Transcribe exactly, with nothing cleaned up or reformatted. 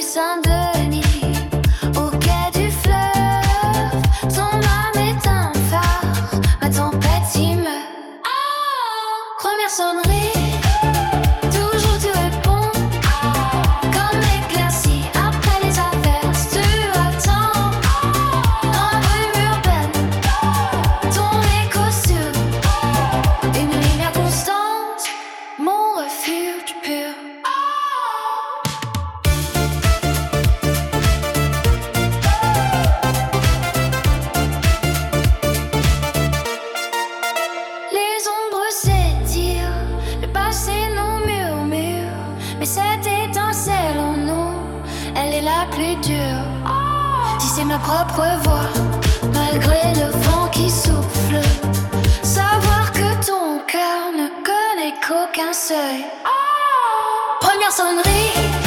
Saint-Denis, au quai du fleuve, ton âme est un phare, ma tempête y meurt. Première sonnerie, toujours tu réponds, comme l'éclaircie après les averses. Tu attends dans la brume urbaine, ton écho sur une lumière constante, mon refuge pur. Les ombres s'étirent, le passé nous murmure, mais cette étincelle en nous, elle est la plus dure. Si c'est ma propre voix, malgré le vent qui souffle, savoir que ton cœur ne connaît qu'aucun seuil. Première sonnerie,